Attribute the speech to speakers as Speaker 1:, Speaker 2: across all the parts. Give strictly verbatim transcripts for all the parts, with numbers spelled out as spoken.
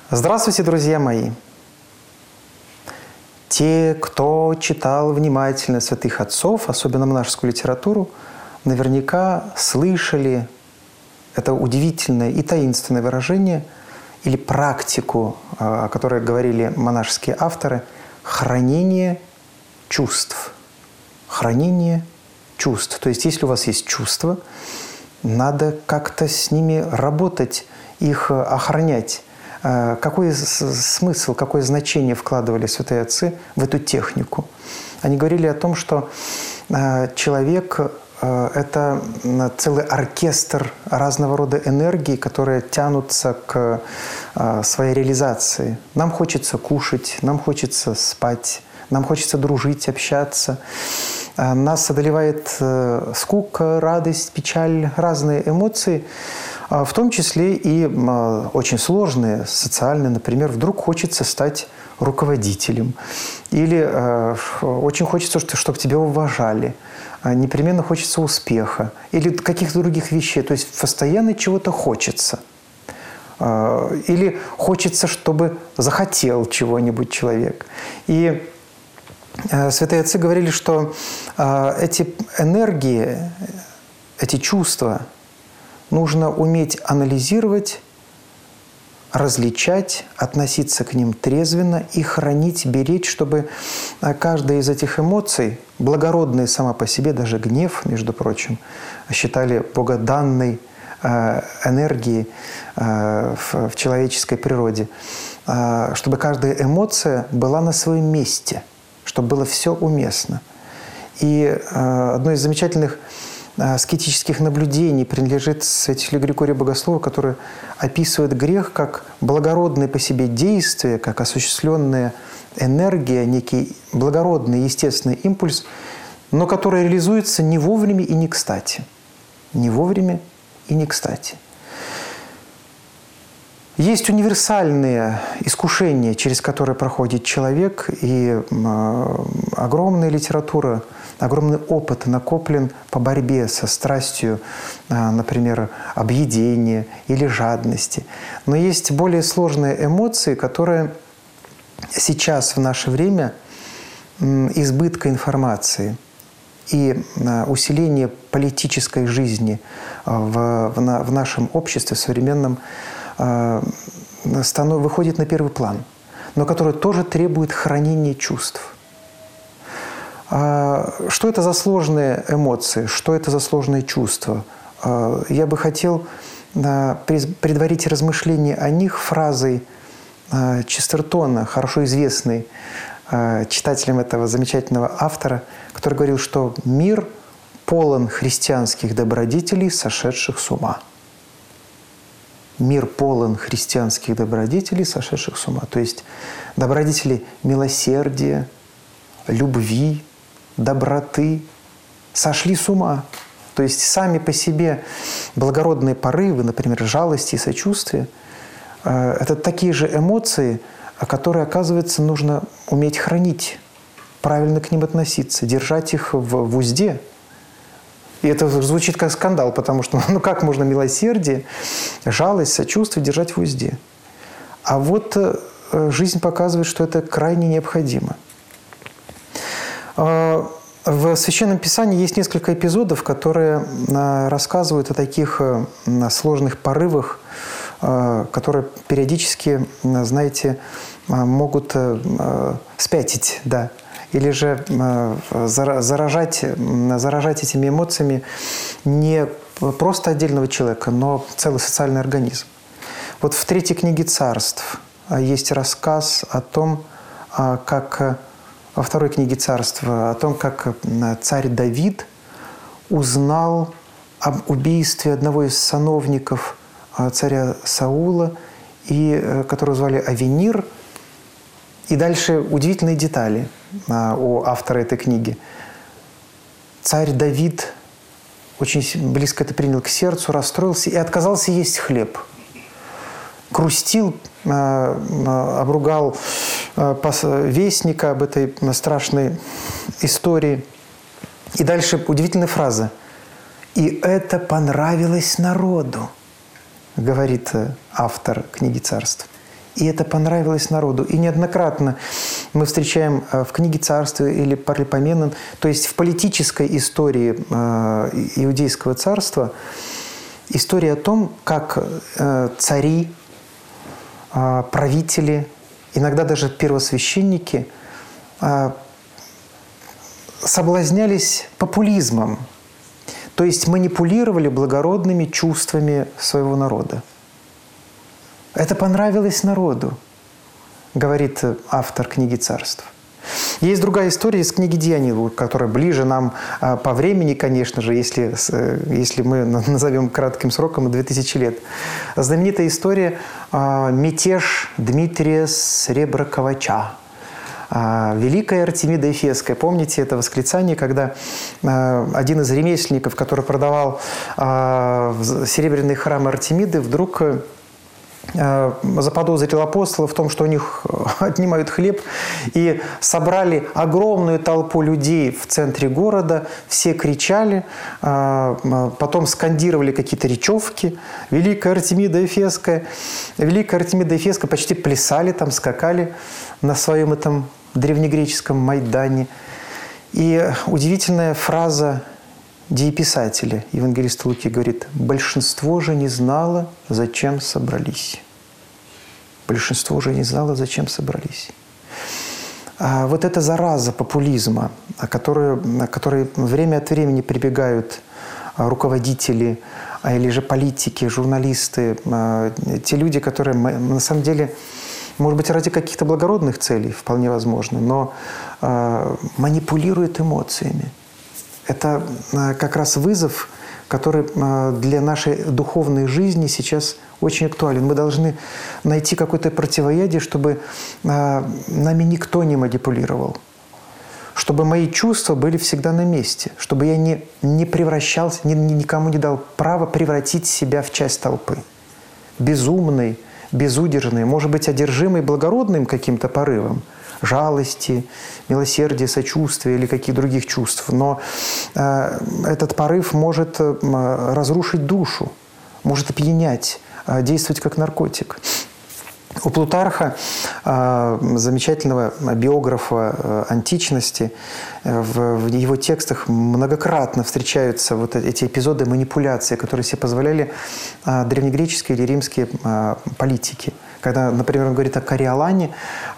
Speaker 1: Здравствуйте, друзья мои! Те, кто читал внимательно святых отцов, особенно монашескую литературу, наверняка слышали это удивительное и таинственное выражение или практику, о которой говорили монашеские авторы, хранение чувств. Хранение чувств. То есть, если у вас есть чувства, надо как-то с ними работать, их охранять. Какой смысл, какое значение вкладывали святые отцы в эту технику? Они говорили о том, что человек – это целый оркестр разного рода энергий, которые тянутся к своей реализации. Нам хочется кушать, нам хочется спать, нам хочется дружить, общаться. Нас одолевает скука, радость, печаль, разные эмоции, в том числе и очень сложные, социальные. Например, вдруг хочется стать руководителем. Или очень хочется, чтобы тебя уважали. Непременно хочется успеха. Или каких-то других вещей. То есть постоянно чего-то хочется. Или хочется, чтобы захотел чего-нибудь человек. И святые отцы говорили, что эти энергии, эти чувства нужно уметь анализировать, различать, относиться к ним трезвенно и хранить, беречь, чтобы каждая из этих эмоций, благородная сама по себе, даже гнев, между прочим, считали богоданной энергией в человеческой природе, чтобы каждая эмоция была на своем месте, чтобы было все уместно. И одно из замечательных аскетических наблюдений принадлежит святителю Григорию Богослову, который описывает грех как благородное по себе действие, как осуществленная энергия, некий благородный естественный импульс, но который реализуется не вовремя и не кстати. Не вовремя и не кстати. Есть универсальные искушения, через которые проходит человек, и огромная литература, огромный опыт накоплен по борьбе со страстью, например, объедения или жадности. Но есть более сложные эмоции, которые сейчас в наше время избытка информации и усиление политической жизни в, в, в нашем обществе современном выходит на первый план, но который тоже требует хранения чувств. Что это за сложные эмоции? Что это за сложные чувства? Я бы хотел предварить размышления о них фразой Честертона, хорошо известной читателям этого замечательного автора, который говорил, что мир полон христианских добродетелей, сошедших с ума. Мир полон христианских добродетелей, сошедших с ума. То есть добродетели милосердия, любви, доброты сошли с ума. То есть сами по себе благородные порывы, например, жалости и сочувствия, это такие же эмоции, которые, оказывается, нужно уметь хранить, правильно к ним относиться, держать их в, в узде. И это звучит как скандал, потому что ну как можно милосердие, жалость, сочувствие держать в узде? А вот жизнь показывает, что это крайне необходимо. В Священном Писании есть несколько эпизодов, которые рассказывают о таких сложных порывах, которые периодически, знаете, могут спятить, да, или же заражать, заражать этими эмоциями не просто отдельного человека, но целый социальный организм. Вот в третьей книге Царств есть рассказ о том, как во второй книге Царств, о том, как царь Давид узнал об убийстве одного из сановников царя Саула, и, которого звали Авенир. И дальше удивительные детали у автора этой книги. Царь Давид очень близко это принял к сердцу, расстроился и отказался есть хлеб. Грустил, обругал вестника об этой страшной истории. И дальше удивительная фраза. «И это понравилось народу», говорит автор книги Царств. И это понравилось народу. И неоднократно мы встречаем в книге «Царства» или «Паралипоменон», то есть в политической истории Иудейского царства, история о том, как цари, правители, иногда даже первосвященники соблазнялись популизмом, то есть манипулировали благородными чувствами своего народа. Это понравилось народу, говорит автор книги «Царств». Есть другая история из книги «Деяний», которая ближе нам по времени, конечно же, если, если мы назовем кратким сроком, две тысячи лет. Знаменитая история «Мятеж Дмитрия Среброковача». Великая Артемида Эфесская. Помните это восклицание, когда один из ремесленников, который продавал серебряный храм Артемиды, вдруг заподозрил апостолов в том, что у них отнимают хлеб, и собрали огромную толпу людей в центре города, все кричали, потом скандировали какие-то речевки. Великая Артемида Эфесская. Великая Артемида Эфесская, почти плясали там, скакали на своем этом древнегреческом Майдане. И удивительная фраза дееписателя, евангелиста Луки, говорит: «Большинство же не знало, зачем собрались». Большинство же не знало, зачем собрались. А вот эта зараза популизма, о которой, о которой время от времени прибегают руководители или же политики, журналисты, те люди, которые на самом деле, может быть, ради каких-то благородных целей, вполне возможно, но манипулируют эмоциями. Это как раз вызов, который для нашей духовной жизни сейчас очень актуален. Мы должны найти какое-то противоядие, чтобы нами никто не манипулировал, чтобы мои чувства были всегда на месте, чтобы я не, не превращался, ни, никому не дал права превратить себя в часть толпы. Безумный, безудержный, может быть, одержимый благородным каким-то порывом, жалости, милосердия, сочувствия или каких других чувств. Но э, этот порыв может э, разрушить душу, может опьянять, э, действовать как наркотик. У Плутарха, э, замечательного биографа э, античности, э, в, в его текстах многократно встречаются вот эти эпизоды манипуляции, которые себе позволяли э, древнегреческие или римские э, политики. Когда, например, он говорит о Кориолане,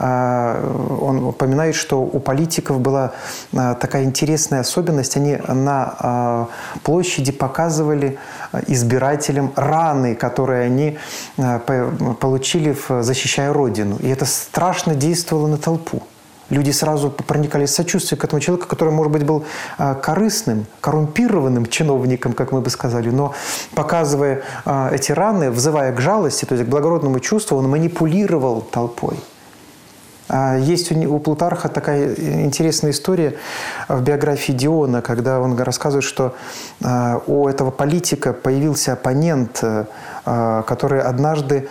Speaker 1: он упоминает, что у политиков была такая интересная особенность. Они на площади показывали избирателям раны, которые они получили, защищая Родину. И это страшно действовало на толпу. Люди сразу проникались сочувствием к этому человеку, который, может быть, был корыстным, коррумпированным чиновником, как мы бы сказали, но показывая эти раны, взывая к жалости, то есть к благородному чувству, он манипулировал толпой. Есть у Плутарха такая интересная история в биографии Диона, когда он рассказывает, что у этого политика появился оппонент, который однажды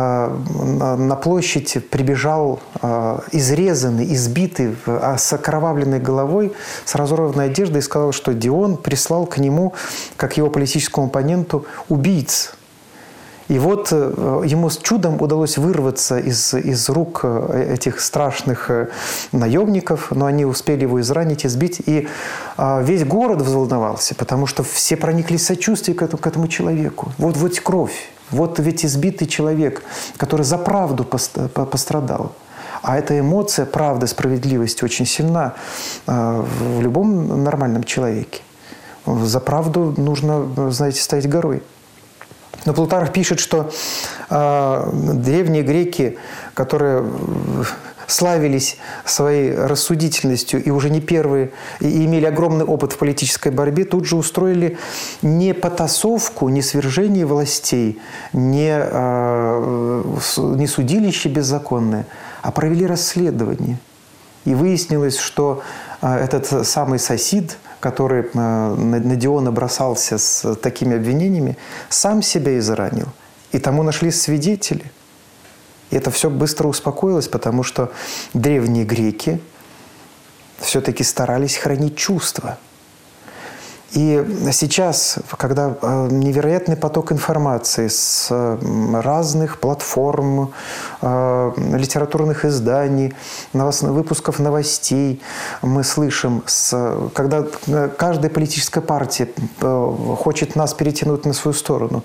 Speaker 1: на площадь прибежал изрезанный, избитый, с окровавленной головой, с разорванной одеждой, и сказал, что Дион прислал к нему, как его политическому оппоненту, убийц. И вот ему с чудом удалось вырваться из, из рук этих страшных наемников, но они успели его изранить, избить. И весь город взволновался, потому что все прониклись сочувствием к этому, к этому человеку. Вот, вот кровь, вот ведь избитый человек, который за правду пострадал. А эта эмоция правды, справедливости очень сильна в любом нормальном человеке. За правду нужно, знаете, стоять горой. Но Плутарх пишет, что э, древние греки, которые славились своей рассудительностью и уже не первые, и имели огромный опыт в политической борьбе, тут же устроили не потасовку, не свержение властей, не, э, не судилище беззаконное, а провели расследование. И выяснилось, что э, этот самый Сосид, который на Диона бросался с такими обвинениями, сам себя изранил. И тому нашлись свидетели. И это все быстро успокоилось, потому что древние греки все-таки старались хранить чувства. И сейчас, когда невероятный поток информации с разных платформ, литературных изданий, выпусков новостей мы слышим, когда каждая политическая партия хочет нас перетянуть на свою сторону,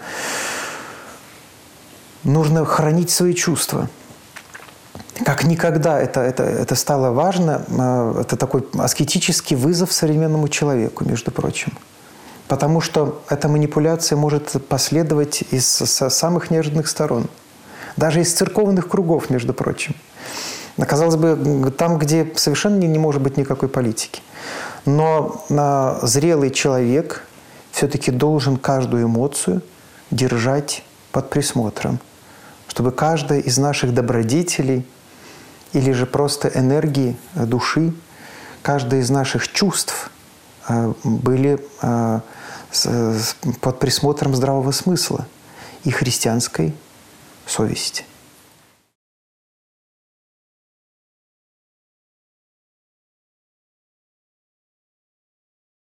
Speaker 1: нужно хранить свои чувства. Как никогда это, это, это стало важно. Это такой аскетический вызов современному человеку, между прочим. Потому что эта манипуляция может последовать из самых неожиданных сторон. Даже из церковных кругов, между прочим. Казалось бы, там, где совершенно не может быть никакой политики. Но зрелый человек все-таки должен каждую эмоцию держать под присмотром, чтобы каждая из наших добродетелей или же просто энергии души, каждое из наших чувств были под присмотром здравого смысла и христианской совести.